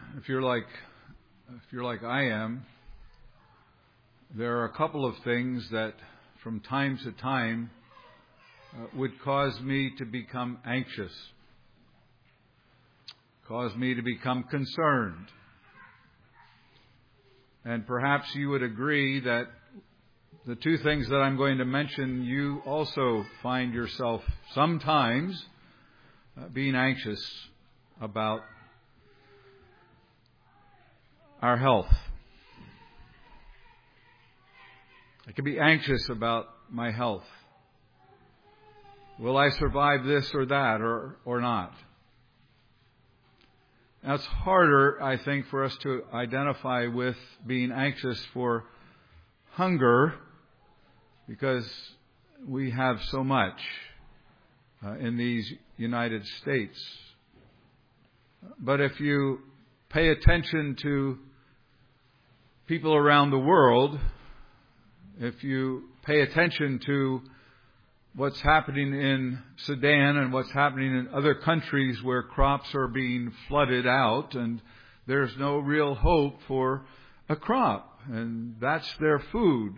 if you're like I am, there are a couple of things that from time to time would cause me to become anxious, cause me to become concerned. And perhaps you would agree that the two things that I'm going to mention, you also find yourself sometimes being anxious about our health. I can be anxious about my health. Will I survive this or that or not? Now, it's harder, I think, for us to identify with being anxious for hunger because we have so much in these United States. But if you pay attention to people around the world, if you pay attention to what's happening in Sudan and what's happening in other countries where crops are being flooded out and there's no real hope for a crop, and that's their food.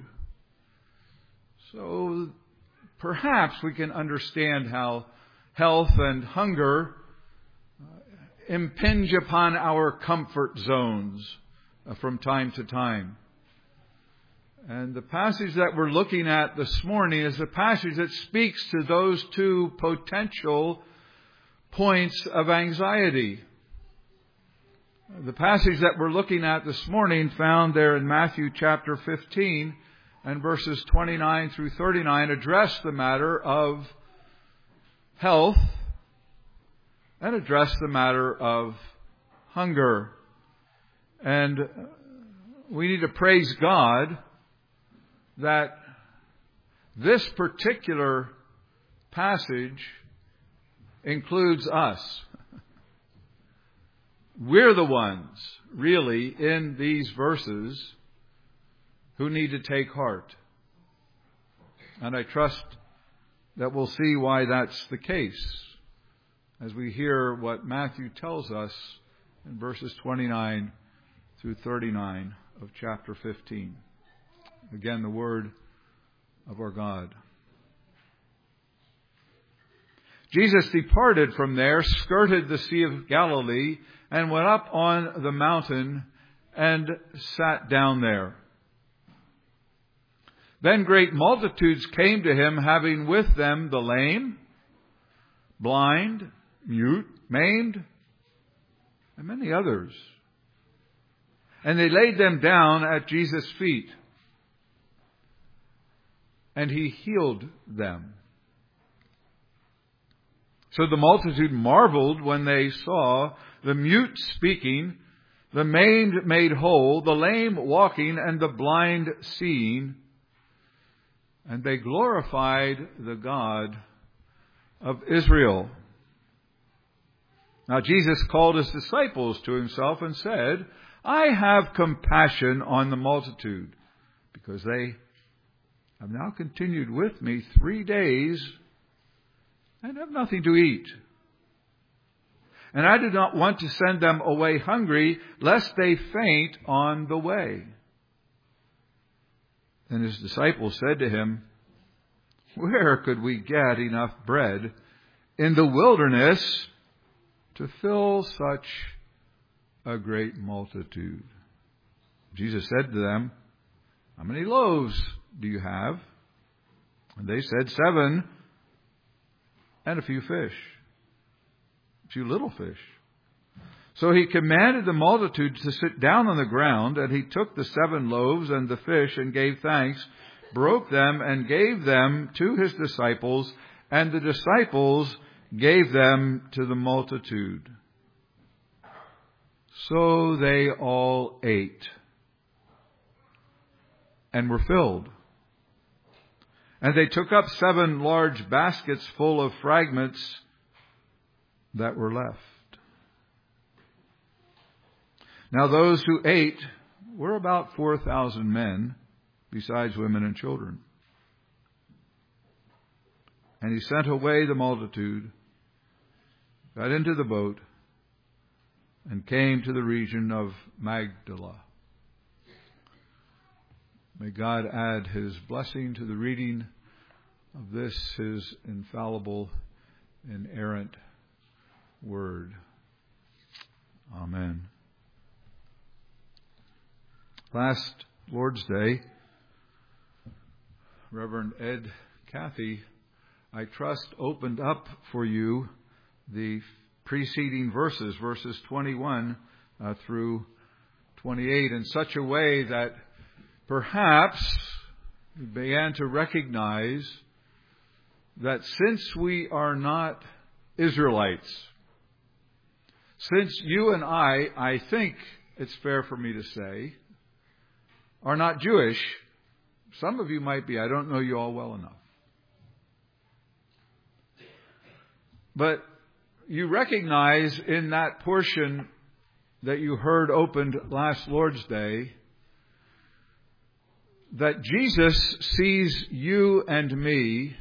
So perhaps we can understand how health and hunger impinge upon our comfort zones from time to time. And the passage that we're looking at this morning is a passage that speaks to those two potential points of anxiety. The passage that we're looking at this morning, found there in Matthew chapter 15 and verses 29 through 39, address the matter of health and address the matter of hunger. And we need to praise God that this particular passage includes us. We're the ones, really, in these verses who need to take heart. And I trust that we'll see why that's the case as we hear what Matthew tells us in verses 29 through 39 of chapter 15. Again, the word of our God. Jesus departed from there, skirted the Sea of Galilee, and went up on the mountain and sat down there. Then great multitudes came to him, having with them the lame, blind, mute, maimed, and many others. And they laid them down at Jesus' feet, and he healed them. So the multitude marveled when they saw the mute speaking, the maimed made whole, the lame walking, and the blind seeing. And they glorified the God of Israel. Now Jesus called his disciples to himself and said, I have compassion on the multitude, because they have now continued with me 3 days and have nothing to eat. And I do not want to send them away hungry, lest they faint on the way. Then his disciples said to him, where could we get enough bread in the wilderness to fill such a great multitude? Jesus said to them, how many loaves do you have? And they said, 7, and a few fish. A few little fish. So he commanded the multitude to sit down on the ground, and he took the 7 loaves and the fish and gave thanks, broke them and gave them to his disciples, and the disciples gave them to the multitude. So they all ate and were filled. And they took up 7 large baskets full of fragments that were left. Now those who ate were about 4,000 men, besides women and children. And he sent away the multitude, got into the boat, and came to the region of Magdala. May God add His blessing to the reading of this, His infallible, inerrant Word. Amen. Last Lord's Day, Reverend Ed Cathy, I trust, opened up for you the preceding verses 21 through 28, in such a way that perhaps you began to recognize that since we are not Israelites, since you and I think it's fair for me to say, are not Jewish, some of you might be, I don't know you all well enough. But you recognize in that portion that you heard opened last Lord's Day that Jesus sees you and me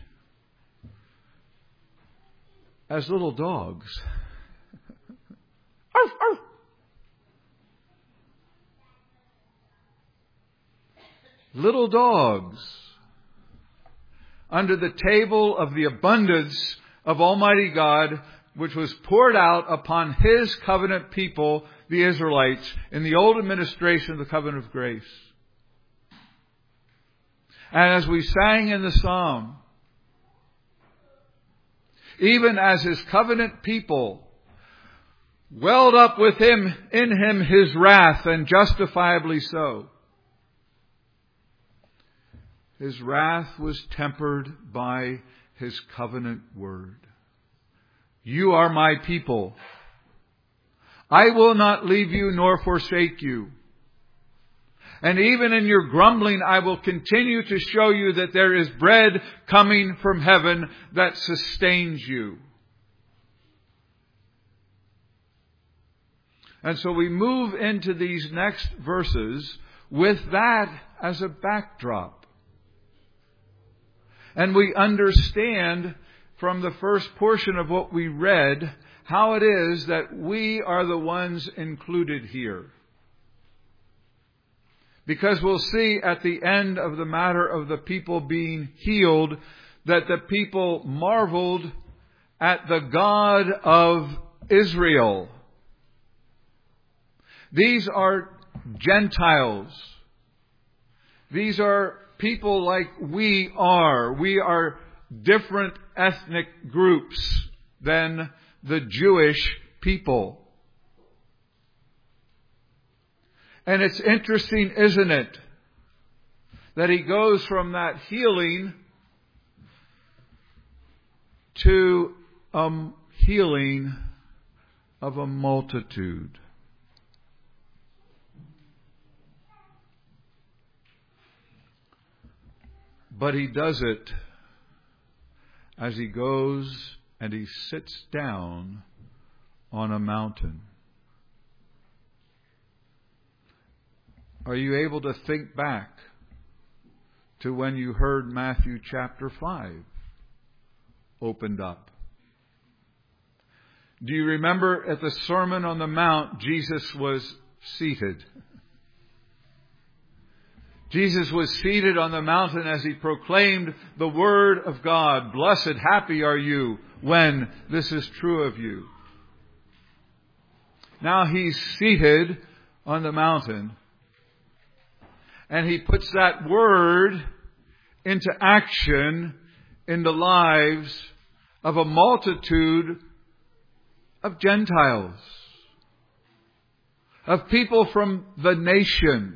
as little dogs. Arf, arf. Little dogs under the table of the abundance of Almighty God, which was poured out upon His covenant people, the Israelites, in the old administration of the covenant of grace. And as we sang in the psalm, even as His covenant people welled up with Him, in Him, His wrath, and justifiably so, His wrath was tempered by His covenant word. You are my people. I will not leave you nor forsake you. And even in your grumbling, I will continue to show you that there is bread coming from heaven that sustains you. And so we move into these next verses with that as a backdrop. And we understand from the first portion of what we read how it is that we are the ones included here. Because we'll see at the end of the matter of the people being healed that the people marveled at the God of Israel. These are Gentiles. These are people like we are. We are different ethnic groups than the Jewish people. And it's interesting, isn't it, that he goes from that healing to healing of a multitude. But he does it as he goes and he sits down on a mountain. Are you able to think back to when you heard Matthew chapter 5 opened up? Do you remember at the Sermon on the Mount, Jesus was seated? Jesus was seated on the mountain as he proclaimed the word of God. Blessed, happy are you when this is true of you. Now he's seated on the mountain. And he puts that word into action in the lives of a multitude of Gentiles, of people from the nations,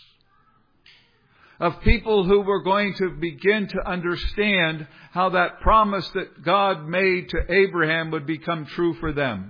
of people who were going to begin to understand how that promise that God made to Abraham would become true for them.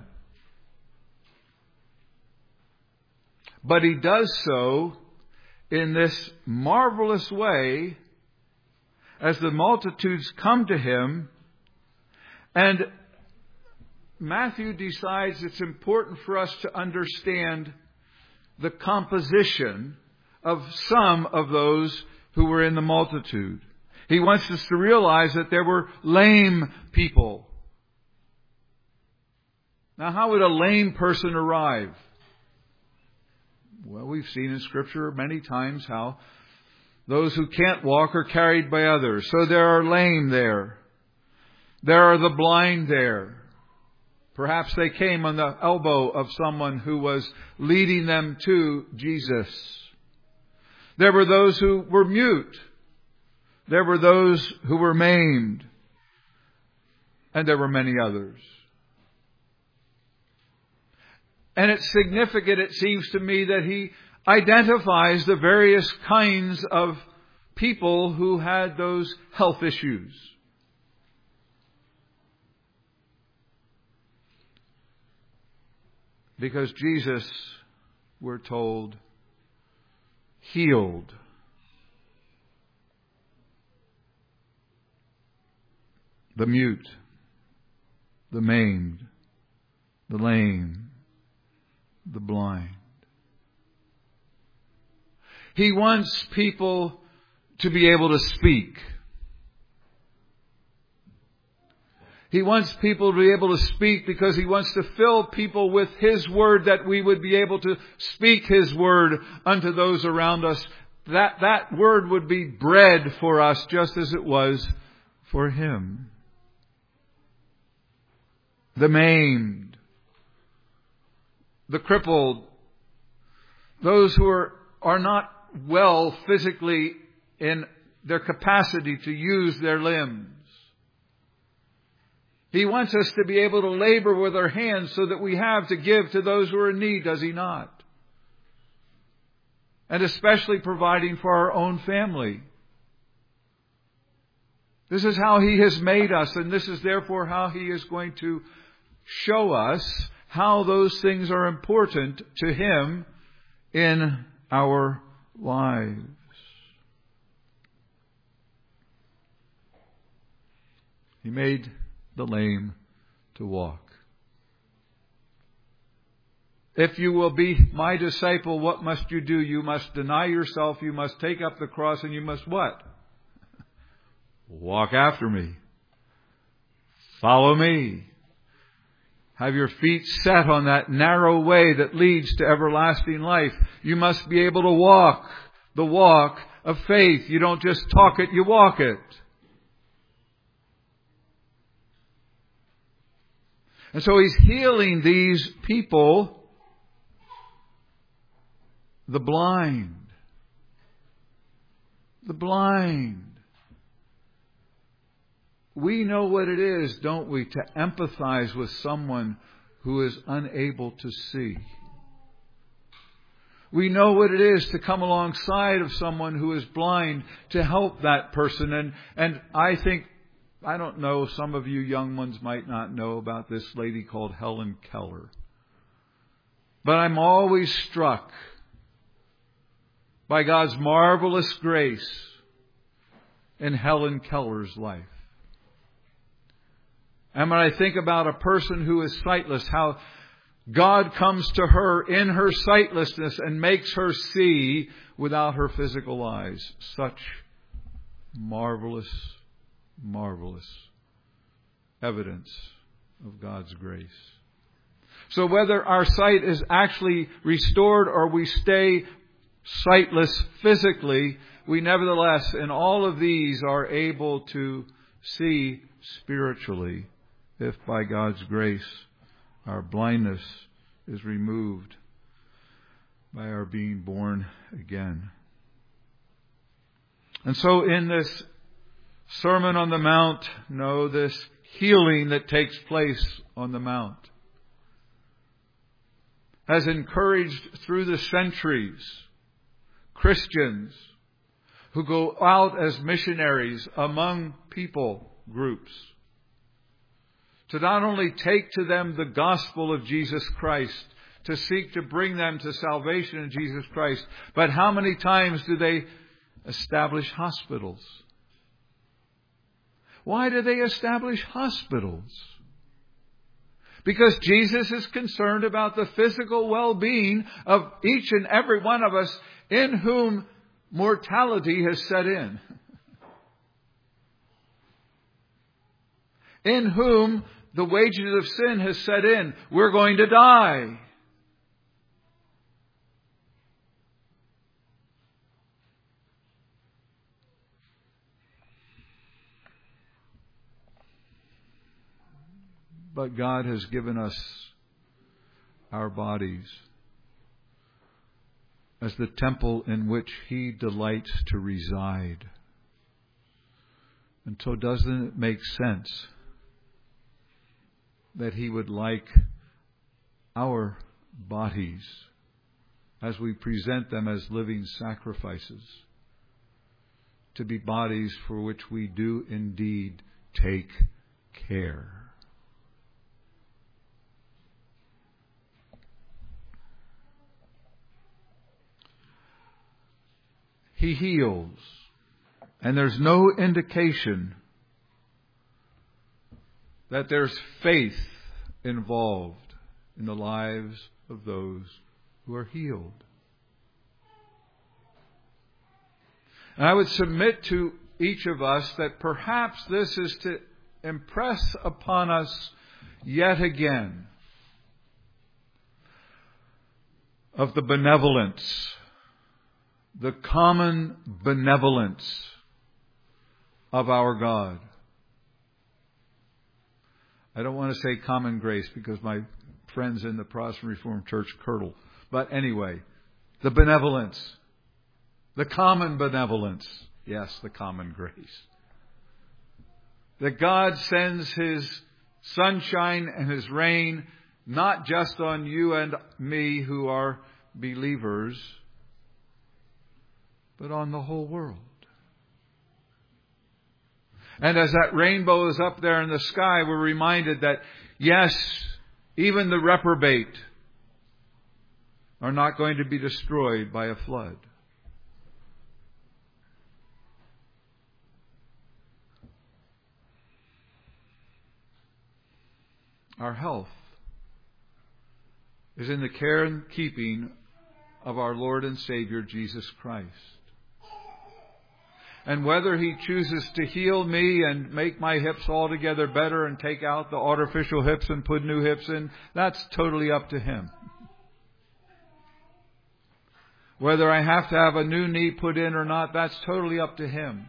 But he does so in this marvelous way as the multitudes come to him, and Matthew decides it's important for us to understand the composition of some of those who were in the multitude. He wants us to realize that there were lame people. Now, how would a lame person arrive? Well, we've seen in Scripture many times how those who can't walk are carried by others. So there are lame there. There are the blind there. Perhaps they came on the elbow of someone who was leading them to Jesus. There were those who were mute. There were those who were maimed. And there were many others. And it's significant, it seems to me, that he identifies the various kinds of people who had those health issues. Because Jesus, we're told, healed the mute, the maimed, the lame, the blind. He wants people to be able to speak. He wants people to be able to speak because He wants to fill people with His Word, that we would be able to speak His Word unto those around us. That Word would be bread for us just as it was for Him. The maimed, the crippled, those who are not well physically in their capacity to use their limbs. He wants us to be able to labor with our hands so that we have to give to those who are in need, does He not? And especially providing for our own family. This is how He has made us, and this is therefore how He is going to show us how those things are important to Him in our lives. He made the lame to walk. If you will be my disciple, what must you do? You must deny yourself, you must take up the cross, and you must what? Walk after me. Follow me. Have your feet set on that narrow way that leads to everlasting life. You must be able to walk the walk of faith. You don't just talk it, you walk it. And so He's healing these people, the blind. The blind. We know what it is, don't we, to empathize with someone who is unable to see. We know what it is to come alongside of someone who is blind to help that person. And I think, I don't know, some of you young ones might not know about this lady called Helen Keller. But I'm always struck by God's marvelous grace in Helen Keller's life. And when I think about a person who is sightless, how God comes to her in her sightlessness and makes her see without her physical eyes. Such marvelous, marvelous evidence of God's grace. So whether our sight is actually restored or we stay sightless physically, we nevertheless, in all of these, are able to see spiritually, if by God's grace our blindness is removed by our being born again. And so in this Sermon on the Mount, this healing that takes place on the Mount has encouraged through the centuries Christians who go out as missionaries among people groups to not only take to them the gospel of Jesus Christ, to seek to bring them to salvation in Jesus Christ, but how many times do they establish hospitals? Why do they establish hospitals? Because Jesus is concerned about the physical well-being of each and every one of us in whom mortality has set in. In whom The wages of sin has set in. We're going to die. But God has given us our bodies as the temple in which He delights to reside. And so doesn't it make sense that He would like our bodies, as we present them as living sacrifices, to be bodies for which we do indeed take care? He heals. And there's no indication that there's faith involved in the lives of those who are healed. And I would submit to each of us that perhaps this is to impress upon us yet again of the benevolence, the common benevolence of our God. I don't want to say common grace because my friends in the Protestant Reformed Church curdle. But anyway, the benevolence, the common benevolence. Yes, the common grace. That God sends His sunshine and His rain not just on you and me who are believers, but on the whole world. And as that rainbow is up there in the sky, we're reminded that, yes, even the reprobate are not going to be destroyed by a flood. Our health is in the care and keeping of our Lord and Savior, Jesus Christ. And whether He chooses to heal me and make my hips altogether better and take out the artificial hips and put new hips in, that's totally up to Him. Whether I have to have a new knee put in or not, that's totally up to Him.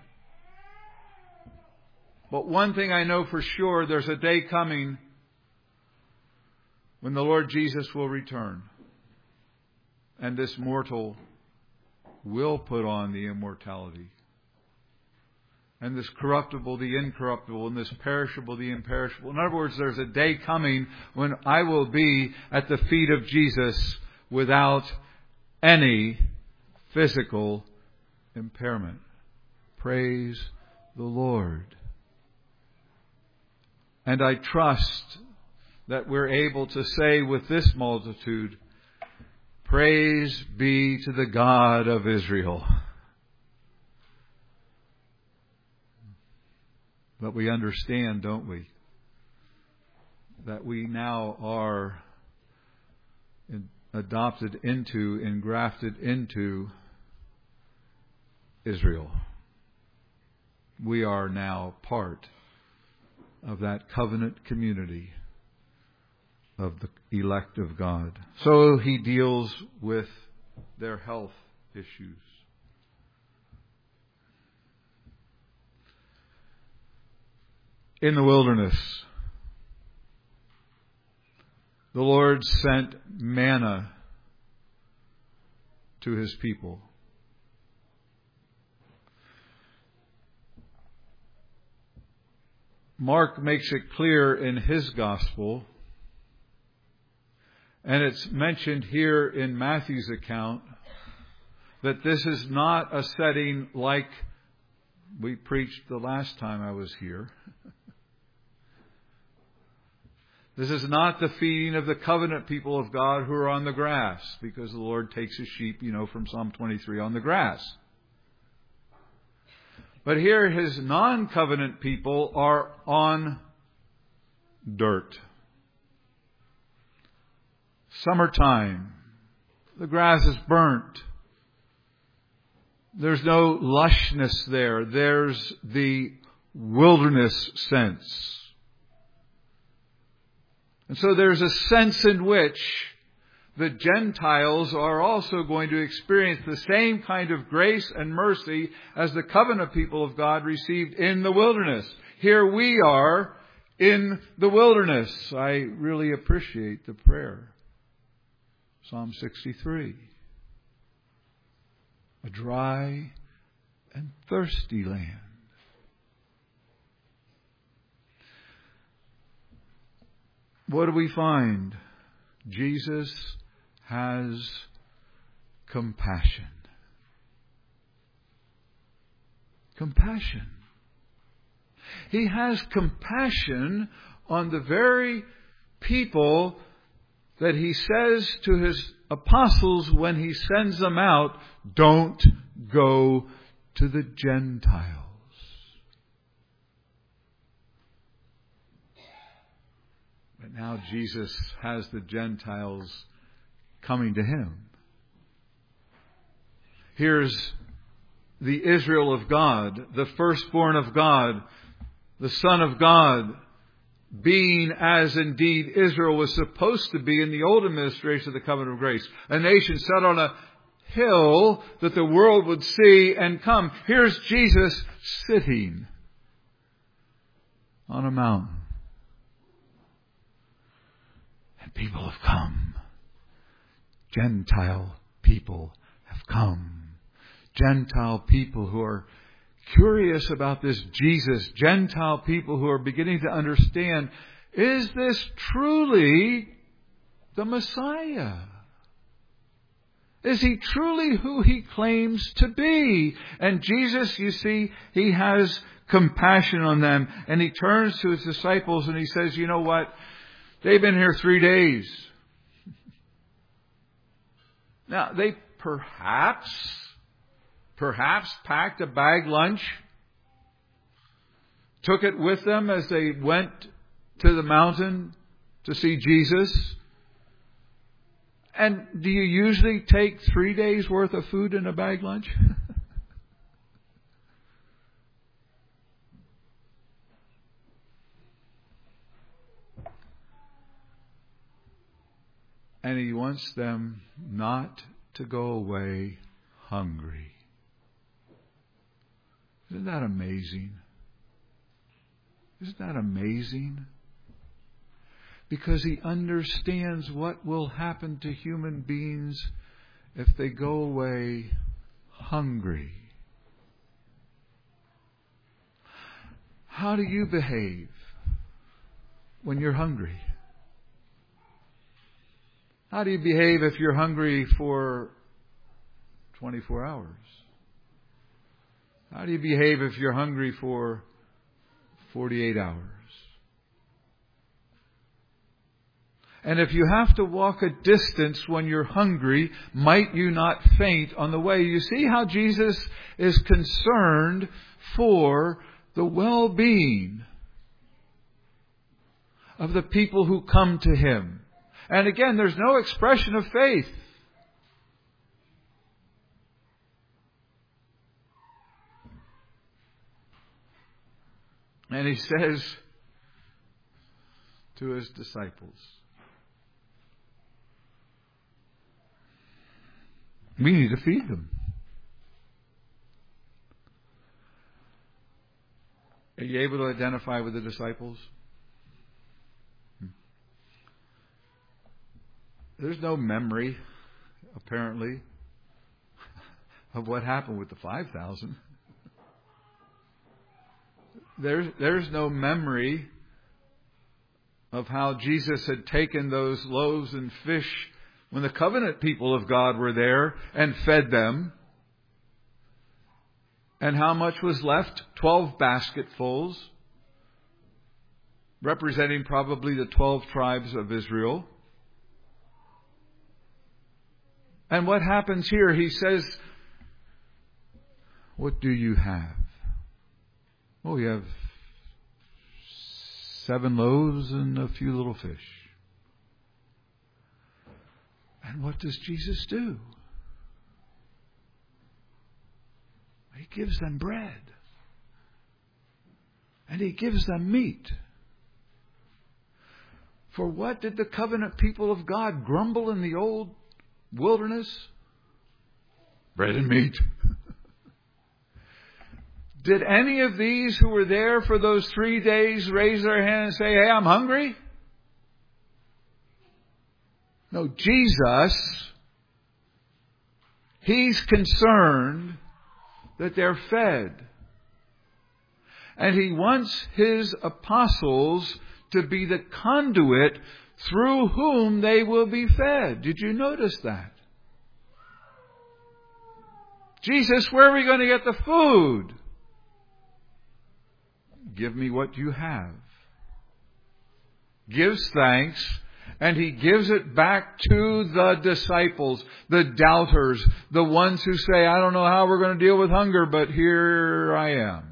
But one thing I know for sure, there's a day coming when the Lord Jesus will return. And this mortal will put on the immortality. And this corruptible, the incorruptible, and this perishable, the imperishable. In other words, there's a day coming when I will be at the feet of Jesus without any physical impairment. Praise the Lord. And I trust that we're able to say with this multitude, praise be to the God of Israel. But we understand, don't we, that we now are adopted into, engrafted into Israel. We are now part of that covenant community of the elect of God. So He deals with their health issues. In the wilderness, the Lord sent manna to His people. Mark makes it clear in his gospel, and it's mentioned here in Matthew's account, that this is not a setting like we preached the last time I was here. This is not the feeding of the covenant people of God who are on the grass, because the Lord takes His sheep, from Psalm 23, on the grass. But here His non-covenant people are on dirt. Summertime. The grass is burnt. There's no lushness there. There's the wilderness sense. And so there's a sense in which the Gentiles are also going to experience the same kind of grace and mercy as the covenant people of God received in the wilderness. Here we are in the wilderness. I really appreciate the prayer. Psalm 63. A dry and thirsty land. What do we find? Jesus has compassion. Compassion. He has compassion on the very people that He says to His apostles when He sends them out, don't go to the Gentiles. But now Jesus has the Gentiles coming to Him. Here's the Israel of God, the firstborn of God, the Son of God, being as indeed Israel was supposed to be in the old administration of the covenant of grace. A nation set on a hill that the world would see and come. Here's Jesus sitting on a mountain. And people have come. Gentile people have come. Gentile people who are curious about this Jesus. Gentile people who are beginning to understand, is this truly the Messiah? Is He truly who He claims to be? And Jesus, you see, He has compassion on them. And He turns to His disciples and He says, you know what? They've been here 3 days. Now, they perhaps packed a bag lunch, took it with them as they went to the mountain to see Jesus. And do you usually take 3 days worth of food in a bag lunch? And He wants them not to go away hungry. Isn't that amazing? Isn't that amazing? Because He understands what will happen to human beings if they go away hungry. How do you behave when you're hungry? How do you behave if you're hungry for 24 hours? How do you behave if you're hungry for 48 hours? And if you have to walk a distance when you're hungry, might you not faint on the way? You see how Jesus is concerned for the well-being of the people who come to Him. And again, there's no expression of faith. And He says to His disciples, we need to feed them. Are you able to identify with the disciples? There's no memory, apparently, of what happened with the 5,000. There's no memory of how Jesus had taken those loaves and fish when the covenant people of God were there and fed them. And how much was left? 12 basketfuls, representing probably the 12 tribes of Israel. And what happens here? He says, what do you have? Oh, we have 7 loaves and a few little fish. And what does Jesus do? He gives them bread. And He gives them meat. For what did the covenant people of God grumble in the old wilderness? Bread and meat. Did any of these who were there for those 3 days raise their hand and say, hey, I'm hungry? No, Jesus, He's concerned that they're fed. And He wants His apostles to be the conduit through whom they will be fed. Did you notice that? Jesus, where are we going to get the food? Give me what you have. Gives thanks, and He gives it back to the disciples, the doubters, the ones who say, I don't know how we're going to deal with hunger, but here I am.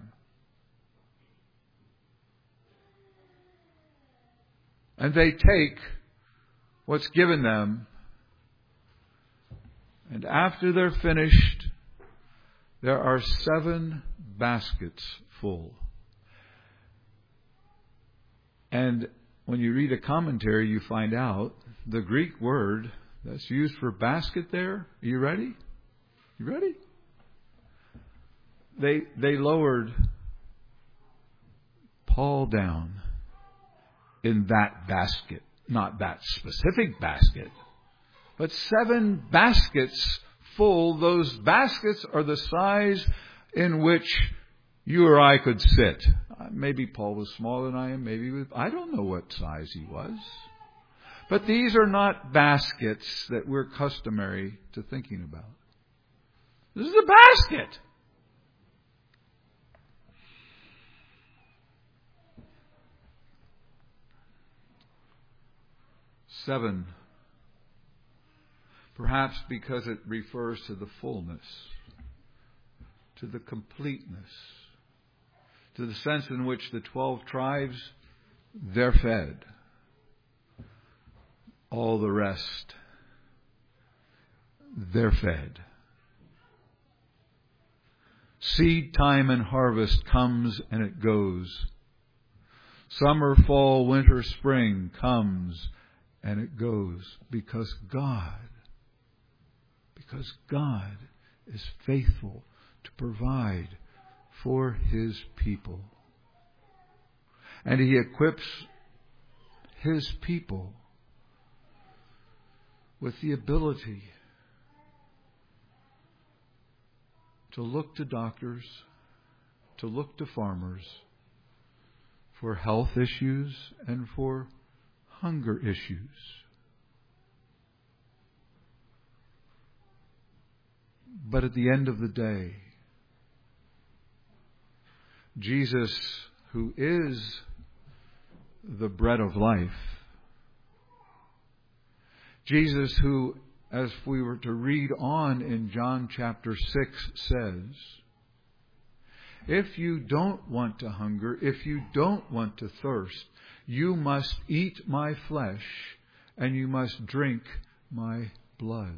And they take what's given them, and after they're finished, there are 7 baskets full. And when you read a commentary, you find out the Greek word that's used for basket there. Are you ready? You ready? They lowered Paul down in that basket. Not that specific basket, but 7 baskets full. Those baskets are the size in which you or I could sit. Maybe Paul was smaller than I am. I don't know what size he was. But these are not baskets that we're customary to thinking about. This is a basket. Seven. Perhaps because it refers to the fullness, to the completeness, to the sense in which the 12 tribes, they're fed. All the rest, they're fed. Seed time and harvest comes and it goes. Summer, fall, winter, spring comes and it goes because God is faithful to provide for His people. And He equips His people with the ability to look to doctors, to look to farmers for health issues and for hunger issues. But at the end of the day, Jesus, who is the bread of life, Jesus who, as we were to read on in John chapter 6, says, if you don't want to hunger, if you don't want to thirst, you must eat my flesh and you must drink my blood.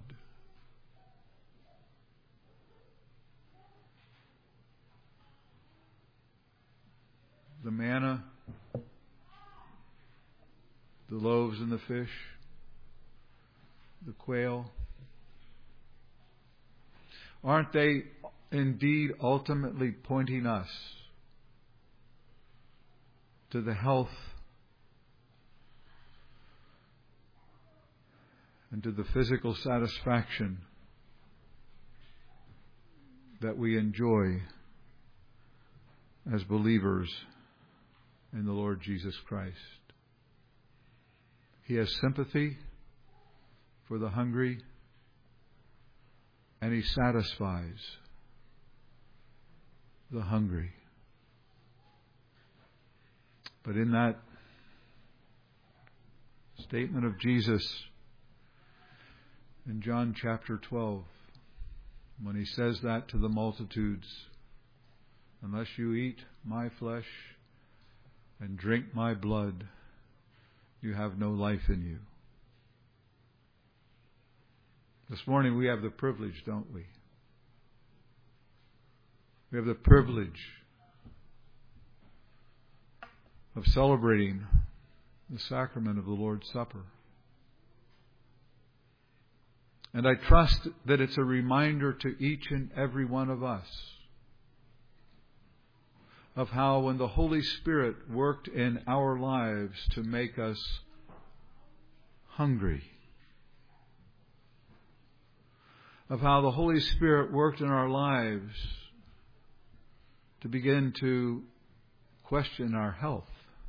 The manna, the loaves and the fish, the quail, aren't they indeed ultimately pointing us to the health and to the physical satisfaction that we enjoy as believers in the Lord Jesus Christ? He has sympathy for the hungry, and He satisfies the hungry. But in that statement of Jesus in John chapter 12, when He says that to the multitudes, unless you eat my flesh and drink my blood, you have no life in you. This morning we have the privilege, don't we? We have the privilege of celebrating the sacrament of the Lord's Supper. And I trust that it's a reminder to each and every one of us of how when the Holy Spirit worked in our lives to make us hungry, of how the Holy Spirit worked in our lives to begin to question our health,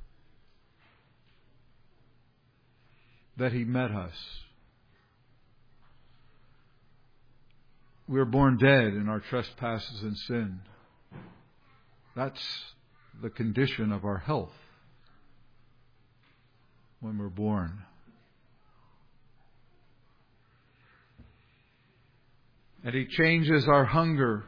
that He met us. We were born dead in our trespasses and sin. That's the condition of our health when we're born. And He changes our hunger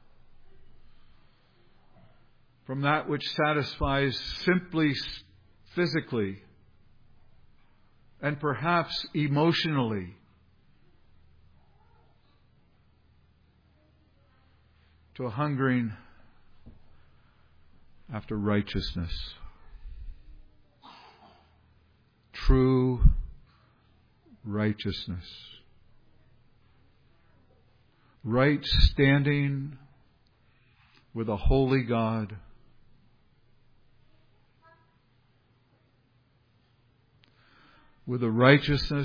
from that which satisfies simply physically and perhaps emotionally to a hungering after righteousness. True righteousness. Right standing with a holy God. With a righteousness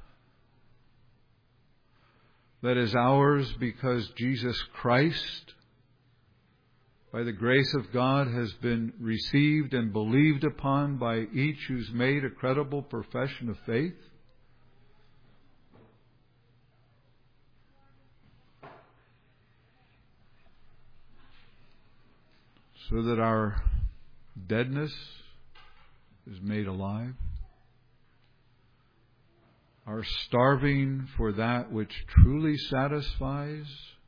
that is ours because Jesus Christ, by the grace of God, has been received and believed upon by each who's made a credible profession of faith. So that our deadness is made alive. Our starving for that which truly satisfies,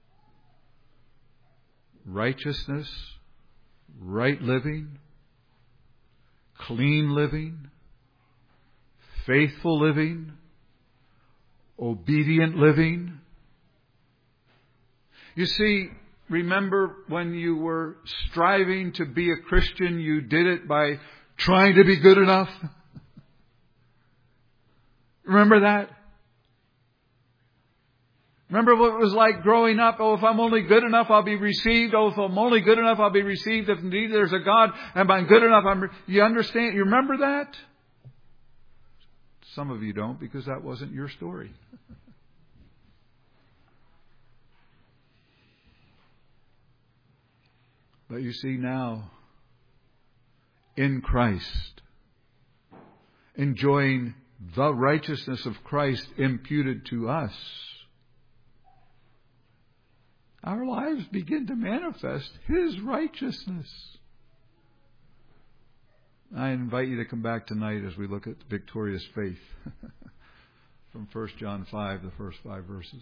righteousness, right living, clean living, faithful living, obedient living. You see, remember when you were striving to be a Christian, you did it by trying to be good enough? Remember that? Remember what it was like growing up? Oh, if I'm only good enough, I'll be received. Oh, if I'm only good enough, I'll be received. If indeed there's a God and I'm good enough, you understand? You remember that? Some of you don't, because that wasn't your story. But you see now, in Christ, enjoying the righteousness of Christ imputed to us, our lives begin to manifest His righteousness. I invite you to come back tonight as we look at victorious faith from 1 John 5, the first 5 verses.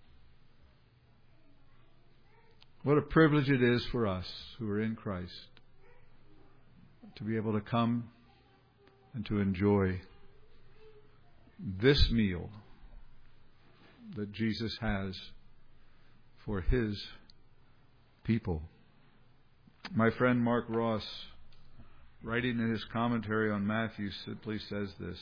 What a privilege it is for us who are in Christ to be able to come and to enjoy this meal that Jesus has for His people. My friend Mark Ross, writing in his commentary on Matthew, simply says this: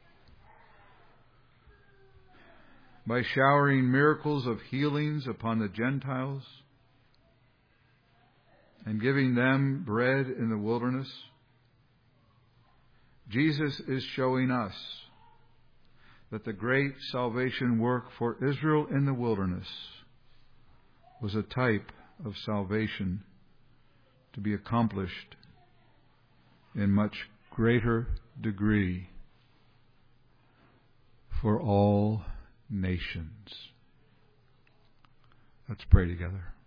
by showering miracles of healings upon the Gentiles and giving them bread in the wilderness, Jesus is showing us that the great salvation work for Israel in the wilderness was a type of salvation to be accomplished in much greater degree for all nations. Let's pray together.